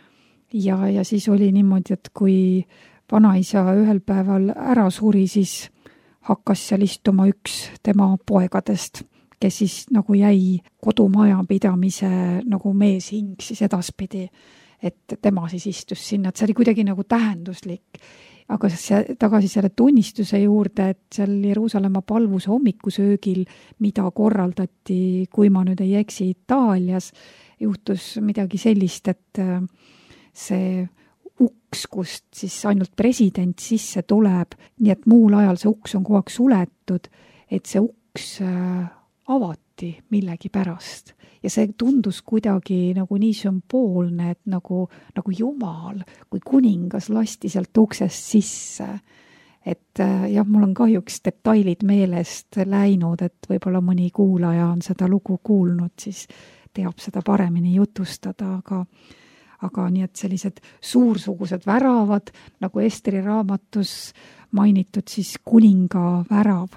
Ja siis oli niimoodi, et kui vanaisa ühel päeval ära suri, siis hakkas seal istuma üks tema poegadest, kes siis nagu jäi kodumaja pidamise nagu meeshing siis edaspidi, et tema siis istus sinna, et see oli kuidagi nagu tähenduslik. Aga tagasi selle tunnistuse juurde, et seal Jeruusalemma palvuse hommikusöögil, mida korraldati, kui ma nüüd ei eksi Itaalias, juhtus midagi sellist, et see uks, kust siis ainult president sisse tuleb, nii et muul ajal see uks on kogu aeg suletud, et see uks avati millegi pärast. Ja see tundus kuidagi nagu nii sümboolne, et nagu Jumal, kui kuningas lasti sealt uksest sisse. Et jah, mul on kahjuks detailid meelest läinud, et võib-olla mõni kuulaja on seda lugu kuulnud, siis teab seda paremini jutustada, aga nii, et sellised suursugused väravad, nagu Esteri raamatus mainitud, siis kuninga värav.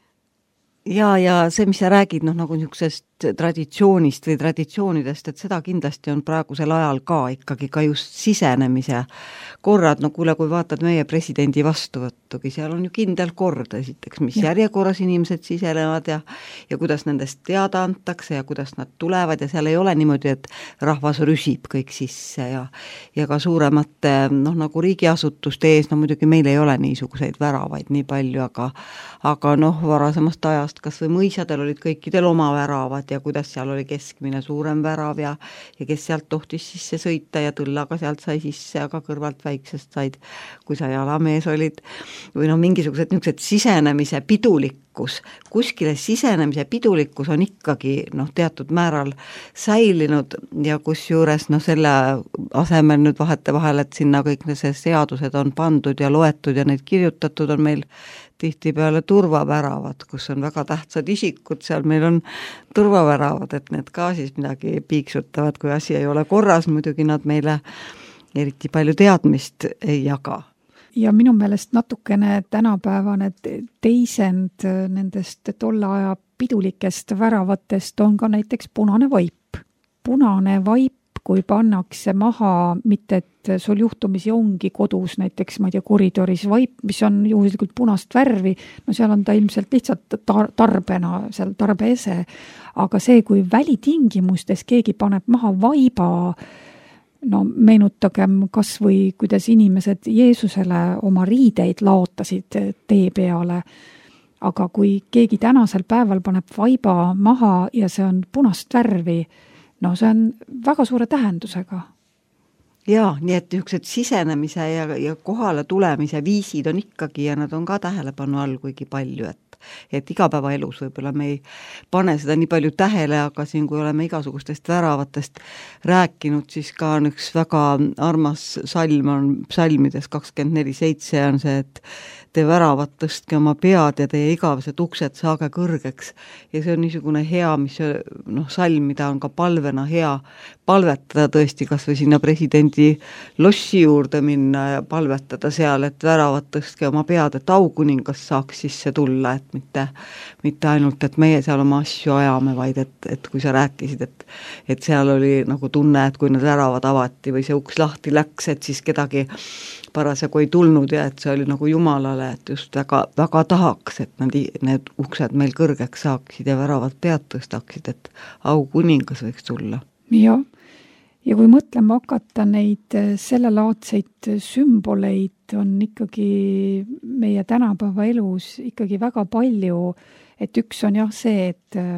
Ja see, mis sa räägid, nagu niisugusest traditsioonist või traditsioonidest, et seda kindlasti on praegusel ajal ka ikkagi ka just sisenemise korrad, kuule, kui vaatad meie presidendi vastuvõttugi, seal on ju kindel kord esiteks, mis järjekorras inimesed sisenevad ja kuidas nendest teada antakse ja kuidas nad tulevad ja seal ei ole niimoodi, et rahvas rüsib kõik sisse ja ka suuremate nagu riigiasutuste ees, muidugi meil ei ole niisuguseid väravaid nii palju, aga varasemast ajast kas või mõisadel olid kõikidel oma väravad ja kuidas seal oli keskmine suurem värav ja kes sealt tohtis sisse sõita ja tõllaga sealt sai sisse, aga kõrvalt väiksest said, kui sa jalamees olid. Või mingisugused niisugused sisenemise pidulikkus, kuskile sisenemise pidulikkus on ikkagi teatud määral säilinud ja kusjuures selle asemel nüüd vahetevahel, et sinna kõik need seadused on pandud ja loetud ja neid kirjutatud, on meil tihtipeale turvaväravad, kus on väga tähtsad isikud, seal meil on turvaväravad, et need ka siis midagi piiksutavad, kui asi ei ole korras, muidugi nad meile eriti palju teadmist ei jaga. Ja minu meelest natukene tänapäevane teisend nendest tolle aja pidulikest väravatest on ka näiteks punane vaip. Punane vaip, kui pannakse maha, mitte et sul juhtumisi ongi kodus näiteks, ma ei tea, koridoris vaip, mis on juhuslikult punast värvi, seal on ta ilmselt lihtsalt tarbena, seal tarbeese, aga see, kui välitingimustes keegi paneb maha vaiba, meenutagem kas või kuidas inimesed Jeesusele oma riideid laotasid tee peale, aga kui keegi tänasel päeval paneb vaiba maha ja see on punast värvi, see on väga suure tähendusega. Jaa, nii et niisugused sisenemise ja kohale tulemise viisid on ikkagi ja nad on ka tähelepanu all kuigi palju, et igapäevaelus võib-olla me ei pane seda nii palju tähele, aga siin, kui oleme igasugustest väravatest rääkinud, siis ka on üks väga armas salm on psalmides 24:7 on see, et te väravad tõstke oma pead ja teie igavesed uksed saage kõrgeks. Ja see on niisugune hea, mis salm, mida on ka palvena hea palvetada tõesti, kas või sinna presidendi lossi juurde minna ja palvetada seal, et väravad tõstke oma pead, et aukuningas saaks sisse tulla, et mitte ainult, et meie seal oma asju ajame, vaid et kui sa rääkisid, et seal oli nagu tunne, et kui need väravad avati või see uks lahti läks, et siis kedagi parasjagu ei tulnud ja et see oli nagu Jumalale, et just väga, väga tahaks, et need uksed meil kõrgeks saaksid ja väravad pead tõstaksid, et aukuningas võiks tulla. Jah, ja kui mõtlema hakata, neid sellelaadseid sümboleid on ikkagi meie tänapäeva elus ikkagi väga palju, et üks on jah see,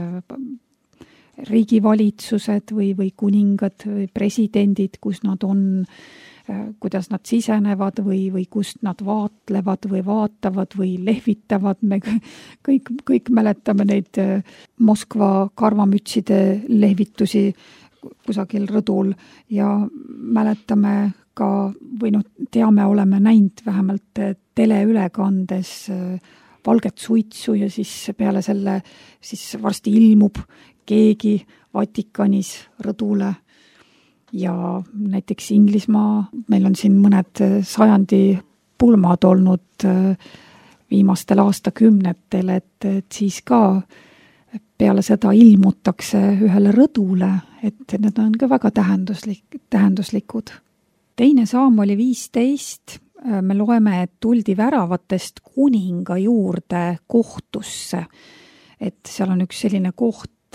et riigivalitsused või kuningad või presidendid, kus nad on, kuidas nad sisenevad või kust nad vaatlevad või vaatavad või lehvitavad. Me kõik mäletame neid Moskva karvamütside lehvitusi kusagil rõdul ja mäletame ka või teame, oleme näinud vähemalt teleülekandes valget suitsu ja siis peale selle siis varsti ilmub keegi Vatikanis rõdule. Ja näiteks Inglismaa, meil on siin mõned sajandi pulmad olnud viimastel aastakümnetel, et siis ka peale seda ilmutakse ühele rõdule, et need on ka väga tähenduslikud. Teine saam oli 15, me loeme, et tuldi väravatest kuninga juurde kohtusse, et seal on üks selline koht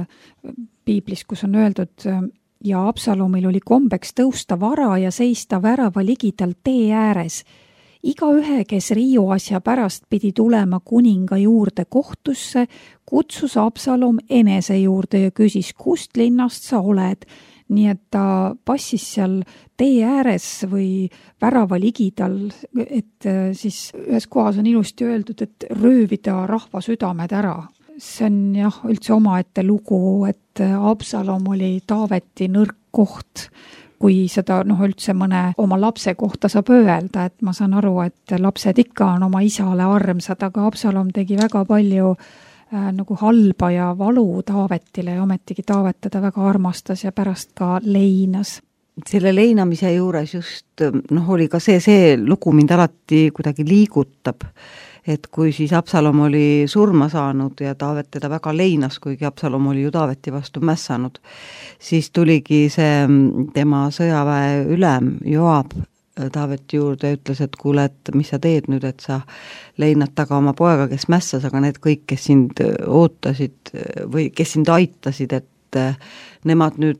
piiblis, kus on öeldud, ja Absalomil oli kombeks tõusta vara ja seista värava ligidal tee ääres. Igaühe, kes Riiu asja pärast pidi tulema kuninga juurde kohtusse, kutsus Absalom enese juurde ja küsis, kust linnast sa oled. Nii et ta passis seal tee ääres või värava ligidal, et siis ühes kohas on ilusti öeldud, et röövida rahva südamed ära. See on jah, üldse omaette lugu, et Absalom oli Taaveti nõrk koht, kui seda üldse mõne oma lapse kohta saab öelda, et ma saan aru, et lapsed ikka on oma isale armsad, aga Absalom tegi väga palju nagu halba ja valu Taavetile ja ometigi Taavet teda väga armastas ja pärast ka leinas. Selle leinamise juures just oli ka see lugu mind alati kuidagi liigutab, et kui siis Absalom oli surma saanud ja Taavet teda väga leinas, kuigi Absalom oli ju Taaveti vastu mässanud, siis tuligi see tema sõjaväe ülem Joab Taaveti juurde ja ütles, et kuule, et mis sa teed nüüd, et sa leinad taga oma poega, kes mässas, aga need kõik, kes sind ootasid või kes sind aitasid, et nemad nüüd,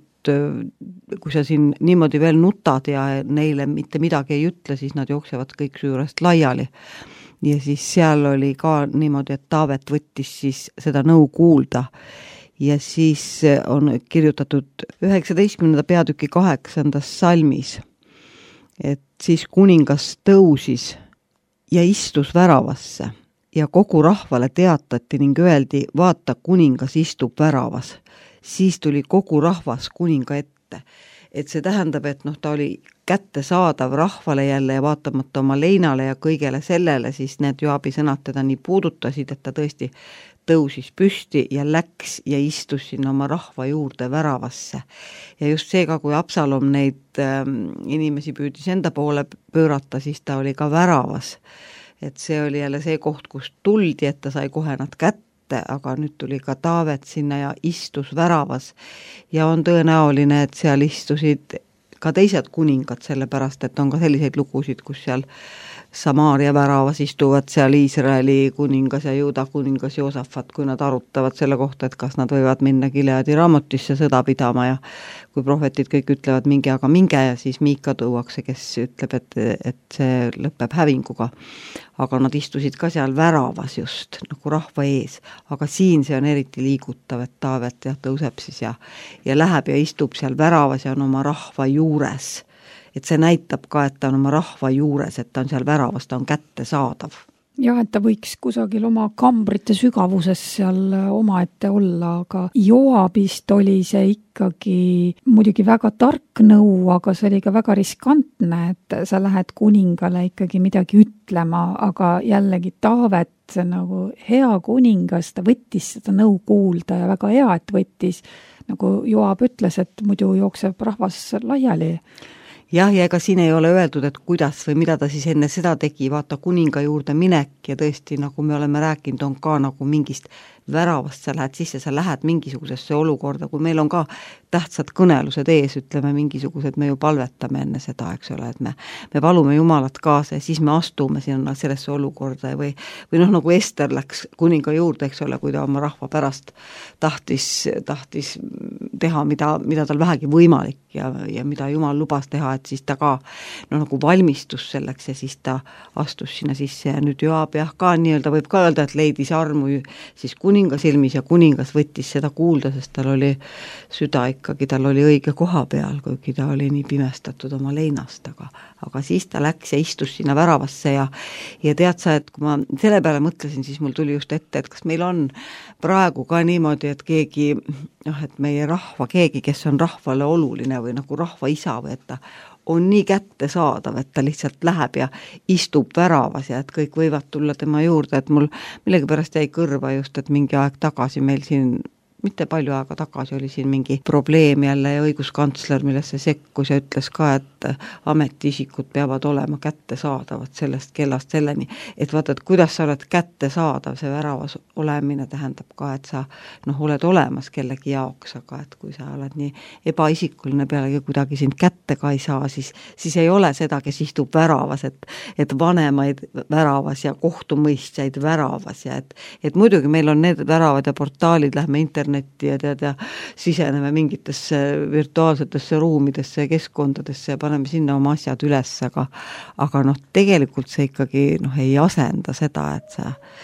kui sa siin niimoodi veel nutad ja neile mitte midagi ei ütle, siis nad jooksevad kõik su juurest laiali. Ja siis seal oli ka niimoodi, et Taavet võttis siis seda nõu kuulda ja siis on kirjutatud 19. peatüki 8. salmis, et siis kuningas tõusis ja istus väravasse ja kogu rahvale teatati ning öeldi, vaata, kuningas istub väravas. Siis tuli kogu rahvas kuninga ette. Et see tähendab, et ta oli kättesaadav rahvale jälle ja vaatamata oma leinale ja kõigele sellele, siis need Joabi sõnad teda nii puudutasid, et ta tõesti tõusis püsti ja läks ja istus sinna oma rahva juurde väravasse. Ja just seega, kui Absalom neid inimesi püüdis enda poole pöörata, siis ta oli ka väravas. Et see oli jälle see koht, kus tuldi, et ta sai kohe nad kätte, aga nüüd tuli ka Taavet sinna ja istus väravas ja on tõenäoline, et seal istusid ka teised kuningad, sellepärast, et on ka selliseid lugusid, kus seal Samaaria väravas istuvad seal Iisraeli kuningas ja Juuda kuningas Joosafat, kui nad arutavad selle kohta, et kas nad võivad minna Gileadi Ramotisse sõda pidama ja kui prohvetid kõik ütlevad minge, aga minge ja siis Miika tuuakse, kes ütleb, et see lõpeb hävinguga. Aga nad istusid ka seal väravas just nagu rahva ees, aga siin see on eriti liigutav, et Taavet tõuseb siis ja läheb ja istub seal väravas ja on oma rahva juures. et see näitab ka, et ta on oma rahva juures, et ta on seal väravas, ta on kättesaadav. jah, et ta võiks kusagil oma kambrite sügavuses seal omaette olla, aga Joabist oli see ikkagi muidugi väga tark nõu, aga see oli ka väga riskantne, et sa lähed kuningale ikkagi midagi ütlema, aga jällegi Taavet, nagu hea kuningas, ta võttis seda nõu kuulda ja väga hea, et võttis, nagu Joab ütles, et muidu jookseb rahvas laiali. Jah, ja ega siin ei ole öeldud, et kuidas või mida ta siis enne seda tegi, vaata kuninga juurde minek ja tõesti, nagu me oleme rääkinud, on ka nagu mingist väravast sa lähed sisse, sa lähed mingisugusesse olukorda, kui meil on ka tähtsad kõnelused ees, ütleme mingisugused, me ju palvetame enne seda, eks ole, et me palume Jumalat kaasa ja siis me astume sinna sellesse olukorda või nagu Ester läks kuninga juurde, eks ole, kui ta oma rahva pärast tahtis teha, mida tal vähegi võimalik ja mida Jumal lubas teha, et siis ta ka nagu valmistus selleks ja siis ta astus sinna sisse ja nüüd Joab jah ka nii-öelda võib ka öelda, et leidis armu siis kuninga silmis ja kuningas võttis seda kuulda, sest tal oli süda ikkagi, tal oli õige koha peal, kuigi ta oli nii pimestatud oma leinast, aga siis ta läks ja istus sinna väravasse ja tead sa, et kui ma selle peale mõtlesin, siis mul tuli just ette, et kas meil on praegu ka niimoodi, et keegi, et meie rahva, keegi, kes on rahvale oluline või nagu rahva isa või et ta on nii kättesaadav, et ta lihtsalt läheb ja istub väravas ja et kõik võivad tulla tema juurde, et mul millegipärast jäi kõrva just, et mingi aeg tagasi meil siin, mitte palju aega tagasi oli siin mingi probleem jälle ja õiguskantsler, millesse sekkus ja ütles ka, et ametiisikud peavad olema kättesaadavad sellest kellast selleni, et vaata, et kuidas sa oled kättesaadav, see väravas olemine tähendab ka, et sa oled olemas kellegi jaoks, aga et kui sa oled nii ebaisikuline pealegi kuidagi sind kätte ka ei saa, siis ei ole seda, kes istub väravas, et vanemaid väravas ja kohtumõistjaid väravas ja et muidugi meil on need väravad ja portaalid, lähme internetti ja siseneme mingitesse virtuaalsetesse ruumidesse ja keskkondadesse ja paneme sinna oma asjad üles, aga tegelikult see ikkagi ei asenda seda, et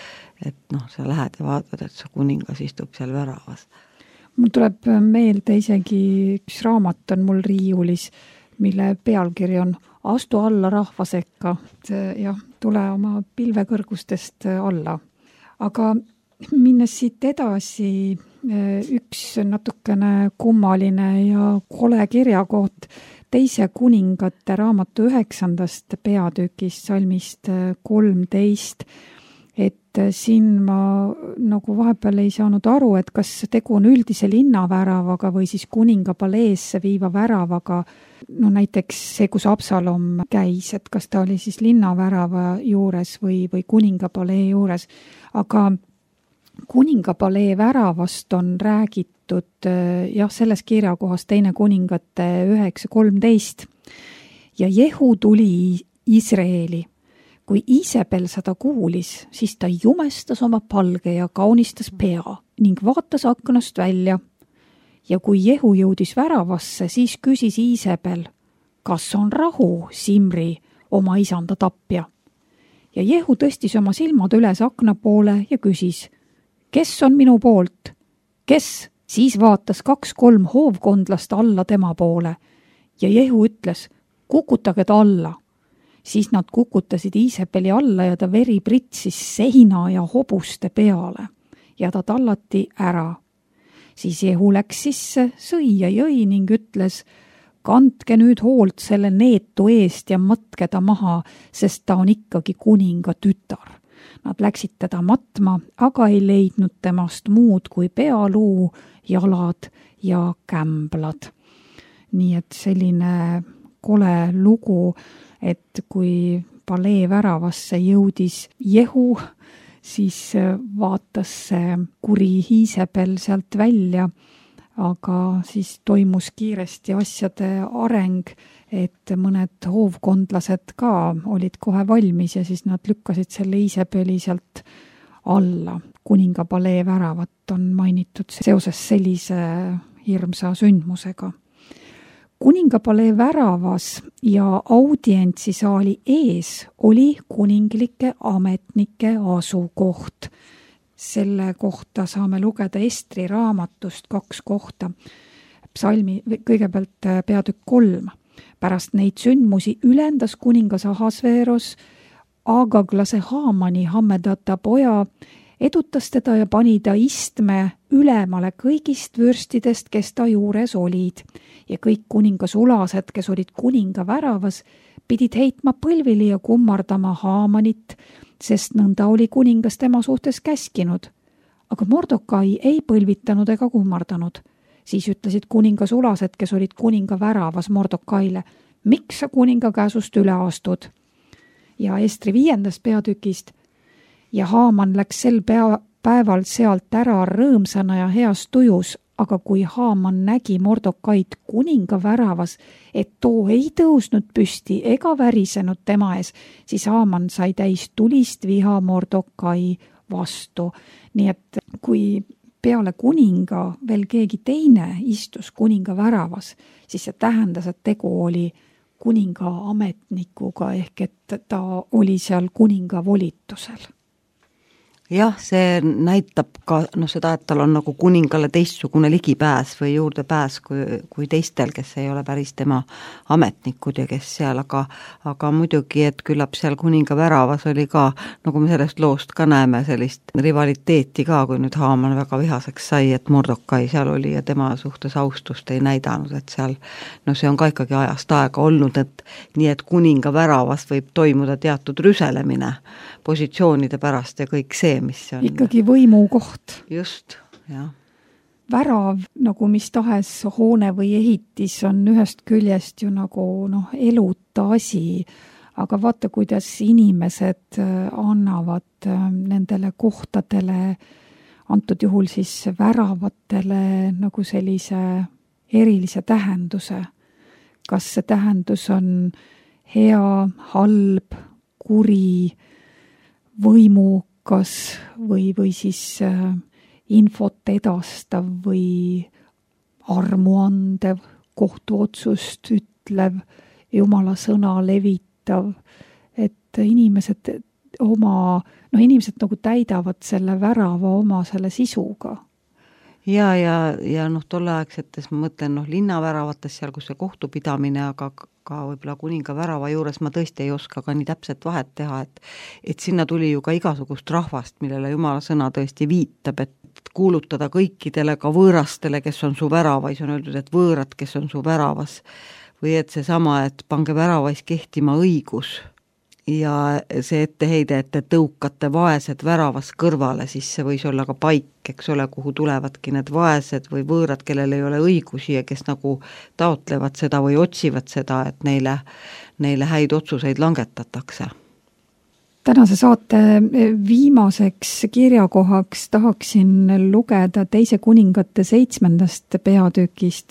sa lähed ja vaatad, et sa kuningas istub seal väravas. Mul tuleb meelde isegi üks raamat on mul riiulis, mille pealkiri on Astu alla rahva sekka, tule oma pilvekõrgustest alla. Aga minnes siit edasi, üks natukene kummaline ja kole kirjakoht teise kuningate raamatu 9. peatükist, salmist 13, et siin ma nagu vahepeal ei saanud aru, et kas tegu on üldise linnaväravaga või siis kuninga paleesse viiva väravaga, näiteks see, kus Absalom käis, et kas ta oli siis linnavärava juures või kuninga palee juures, aga kuninga palee väravast on räägitud selles kirjakohas teine kuningate 9.13 ja Jehu tuli Iisraeli. Kui Iisebel seda kuulis, siis ta jumestas oma palge ja kaunistas pea ning vaatas aknast välja. Ja kui Jehu jõudis väravasse, siis küsis Iisebel, kas on rahu, Simri, oma isanda tapja. Ja Jehu tõstis oma silmad üles akna poole ja küsis, kes on minu poolt? Kes? Siis vaatas 2-3 hoovkondlast alla tema poole ja Jehu ütles, kukutage ta alla. Siis nad kukutasid Iisebeli alla ja ta veri pritsis seina ja hobuste peale ja ta tallati ära. Siis Jehu läks sisse, sõi ja jõi ning ütles, kandke nüüd hoolt selle neetu eest ja matke ta maha, sest ta on ikkagi kuninga tütar. Nad läksid teda matma, aga ei leidnud temast muud kui pealuu, jalad ja kämblad. Nii et selline kole lugu, et kui palee väravasse jõudis Jehu, siis vaatas see kuri Iisebel sealt välja, aga siis toimus kiiresti asjade areng, et mõned hoovkondlased ka olid kohe valmis ja siis nad lükkasid selle Iisebeli sealt alla. Kuninga palee väravat on mainitud seoses sellise hirmsa sündmusega. Kuninga palee väravas ja audientsisaali ees oli kuninglike ametnike asukoht. Selle kohta saame lugeda Estri raamatust 2 kohta. Psalmi kõigepealt peatükk 3. Pärast neid sündmusi ülendas kuningas Ahasveeros Agaglase Haamani Hammedata poja, edutas teda ja pani ta istme ülemale kõigist vürstidest, kes ta juures olid, ja kõik kuninga sulased, kes olid kuninga väravas, pidid heitma põlvili ja kummardama Haamanit, sest nõnda oli kuningas tema suhtes käskinud. Aga Mordokai ei põlvitanud ega kummardanud. Siis ütlesid kuninga sulased, kes olid kuninga väravas Mordokaile, miks sa kuninga käsust üle astud? Ja Estri 5. peatükist. Ja Haaman läks sel päeval sealt ära rõõmsana ja heas tujus, aga kui Haaman nägi Mordokaid kuninga väravas, et too ei tõusnud püsti ega värisenud tema ees, siis Haaman sai täis tulist viha Mordokai vastu. Nii et kui peale kuninga veel keegi teine istus kuninga väravas, siis see tähendas, et tegu oli kuninga ametnikuga ehk et ta oli seal kuninga volitusel. Jah, see näitab ka seda, et tal on nagu kuningale teistsugune ligipääs või juurdepääs kui teistel, kes ei ole päris tema ametnikud ja kes seal, aga muidugi, et küllap seal kuninga väravas oli ka, nagu me sellest loost ka näeme, sellist rivaliteeti ka, kui nüüd Haaman väga vihaseks sai, et Mordokai seal oli ja tema suhtes austust ei näidanud, et seal, see on ka ikkagi ajast aega olnud, et nii, et kuninga väravas võib toimuda teatud rüselemine positsioonide pärast ja kõik see, mis on ikkagi võimu koht. Just, jah. Värav, nagu mis tahes hoone või ehitis, on ühest küljest ju nagu eluta asi, aga vaata, kuidas inimesed annavad nendele kohtadele, antud juhul siis väravatele nagu sellise erilise tähenduse. Kas see tähendus on hea, halb, kuri, võimukas või siis infot edastav või armuandev, kohtuotsust ütlev, Jumala sõna levitav, et inimesed inimesed nagu täidavad selle värava oma selle sisuga. Ja tolleaegsetes, ma mõtlen, linnaväravates seal, kus see kohtupidamine, aga ka võib-olla kuninga värava juures ma tõesti ei oska ka nii täpselt vahet teha, et sinna tuli ju ka igasugust rahvast, millele Jumala sõna tõesti viitab, et kuulutada kõikidele ka võõrastele, kes on su väravais, on öeldud, et võõrad, kes on su väravas, või et seesama, et pange väravais kehtima õigus ja see etteheide, et te tõukate vaesed väravas kõrvale, siis see võis olla ka paik, eks ole, kuhu tulevadki need vaesed või võõrad, kellel ei ole õigusi ja kes nagu taotlevad seda või otsivad seda, et neile häid otsuseid langetatakse. Tänase saate viimaseks kirjakohaks tahaksin lugeda 2. kuningate 7. peatükist.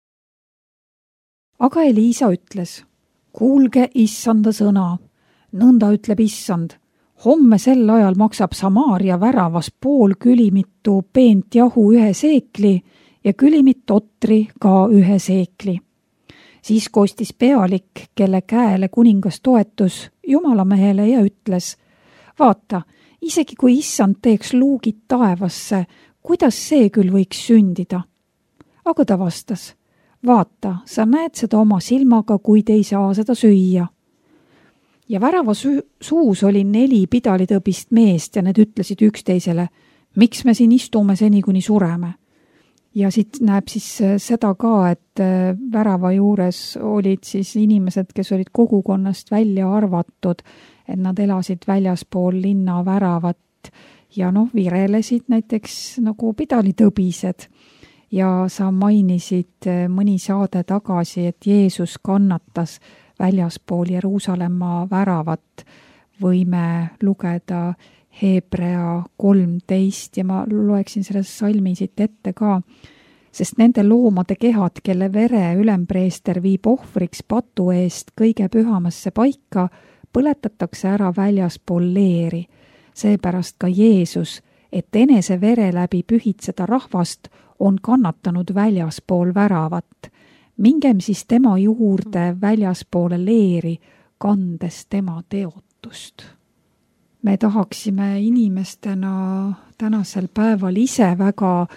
Aga Eliisa ütles, kuulge issanda sõna. Nõnda ütleb issand, homme sel ajal maksab Samaaria väravas pool külimitu peent jahu 1 seekli ja külimit otri ka 1 seekli. Siis kostis pealik, kelle käele kuningas toetus jumalamehele ja ütles, vaata, isegi kui issand teeks luugid taevasse, kuidas see küll võiks sündida? Aga ta vastas, vaata, sa näed seda oma silmaga, kuid ei saa seda süüa. Ja värava suus oli 4 pidalitõbist meest ja need ütlesid üksteisele, miks me siin istume seni, kuni sureme. Ja siit näeb siis seda ka, et värava juures olid siis inimesed, kes olid kogukonnast välja arvatud, et nad elasid väljaspool linna väravat ja virelesid näiteks nagu pidalitõbised. Ja sa mainisid mõni saade tagasi, et Jeesus kannatas väljaspool Jeruusalemma väravat, võime lugeda Hebrea 13 ja ma loeksin selles salmi siit ette ka, sest nende loomade kehad, kelle vere ülempreester viib ohvriks patu eest kõige pühamasse paika, põletatakse ära väljaspool leeri. Seepärast ka Jeesus, et enese vere läbi pühitseda rahvast, on kannatanud väljaspool väravat. Mingem siis tema juurde väljaspoole leeri, kandes tema teotust. Me tahaksime inimestena tänasel päeval ise väga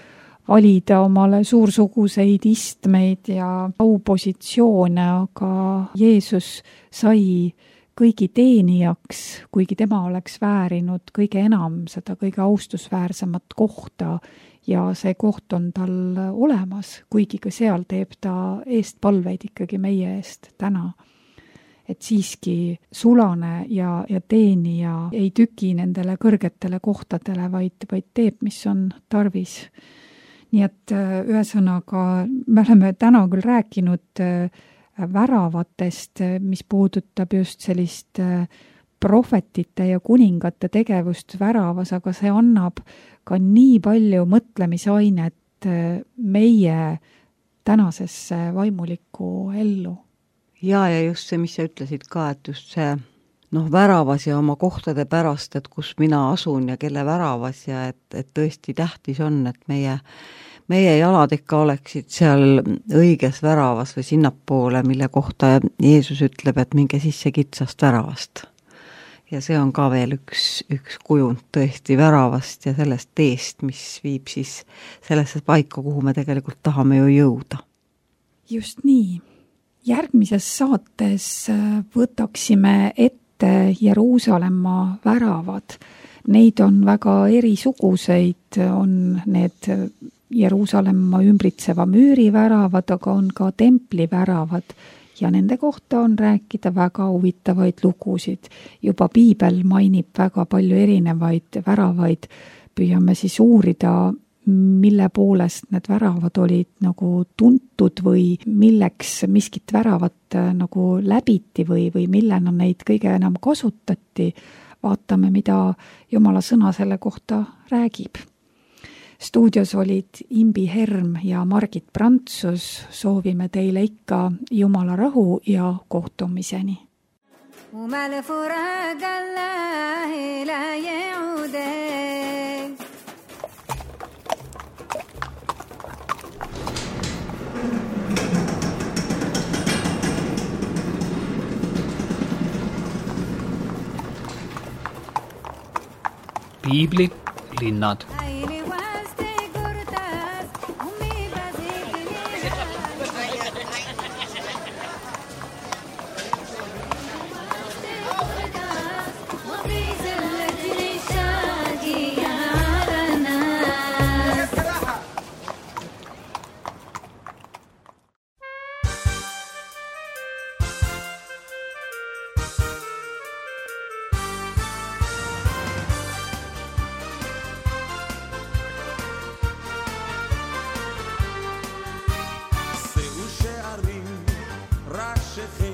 valida omale suursuguseid istmeid ja aupositsioone, aga Jeesus sai kõigi teenijaks, kuigi tema oleks väärinud kõige enam seda kõige austusväärsemat kohta ja see koht on tal olemas, kuigi ka seal teeb ta eestpalveid ikkagi meie eest täna. Et siiski sulane ja teenija ei tüki nendele kõrgetele kohtadele, vaid teeb, mis on tarvis. Nii et ühesõnaga, me oleme täna küll rääkinud väravatest, mis puudutab just sellist prohvetite ja kuningate tegevust väravas, aga see annab ka nii palju mõtlemisainet meie tänasesse vaimulikku ellu. Ja just see, mis sa ütlesid ka, et just see väravas ja oma kohtade pärast, et kus mina asun ja kelle väravas ja et tõesti tähtis on, et meie jalad ikka oleksid seal õiges väravas või sinnapoole, mille kohta Jeesus ütleb, et minge sisse kitsast väravast. Ja see on ka veel üks kujund tõesti väravast ja sellest teest, mis viib siis sellesse paika, kuhu me tegelikult tahame ju jõuda. Just nii. Järgmises saates võtaksime ette Jeruusalemma väravad. Neid on väga erisuguseid, on need Jeruusalemma ümbritseva müüri väravad, aga on ka templi väravad ja nende kohta on rääkida väga huvitavaid lugusid. Juba piibel mainib väga palju erinevaid väravaid, püüame siis uurida, mille poolest need väravad olid nagu tuntud või milleks miskit väravat nagu läbiti või millena neid kõige enam kasutati. Vaatame, mida Jumala sõna selle kohta räägib. Stuudios olid Imbi Herm ja Margit Prantsus. Soovime teile ikka Jumala rahu ja kohtumiseni. Piiblilinnad. שאו שערים רק שכם